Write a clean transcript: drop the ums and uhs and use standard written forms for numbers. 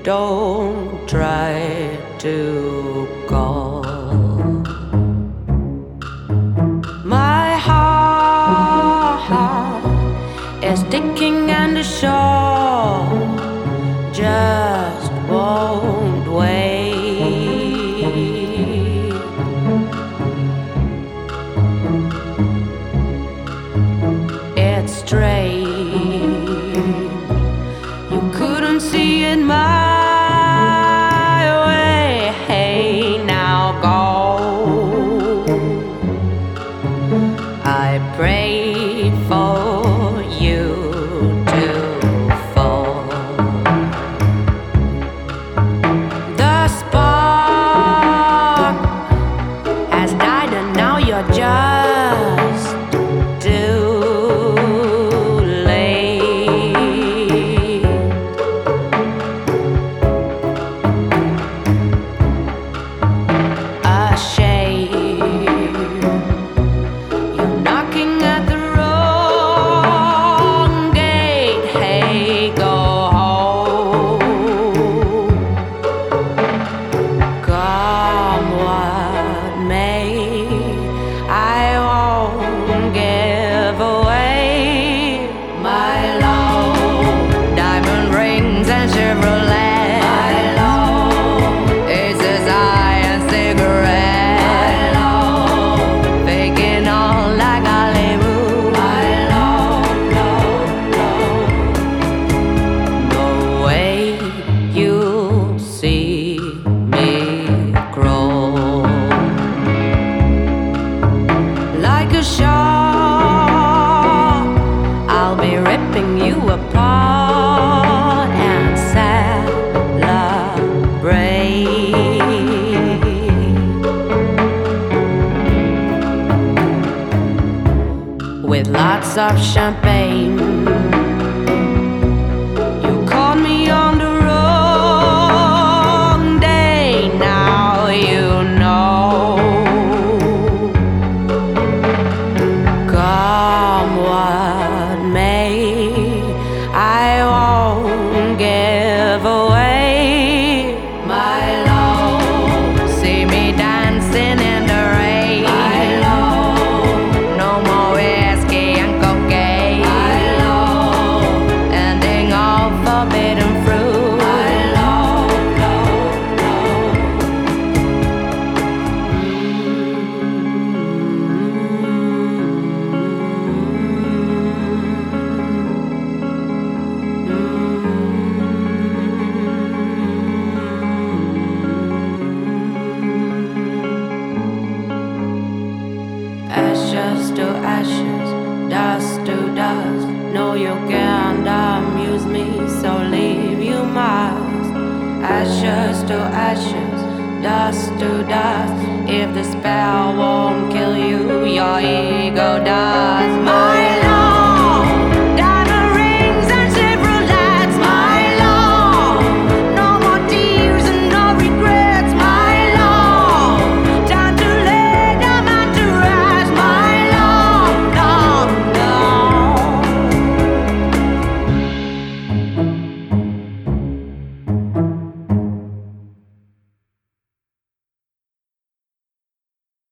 Don't try to call. My heart is ticking and the shore just won't wait. It's strange, you couldn't see it my way. Hey, now go. I pray for you to fall. The spark has died and now you're just too late. A shame, you're knocking at the wrong gate. Hey, go home. Come what may, I won't give away my love. Diamond rings and Chevrolet. My love. Aces high and cigarette. My love. Faking all like Hollywood. My love, love, love. No way you'll see me crawl like a shark. I'll be ripping you apart and celebrate with lots of champagne. You caught me on the wrong day. Now you know. Come what may, I won't give away my love. See me dancing in the rain. My love. No more whiskey and cocaine. My love. Ending all forbidden fruit. My love, love, love. Ashes to ashes, dust to dust. No, you can't amuse me, so leave you must. Ashes to ashes, dust to dust. If the spell won't kill you, your ego does.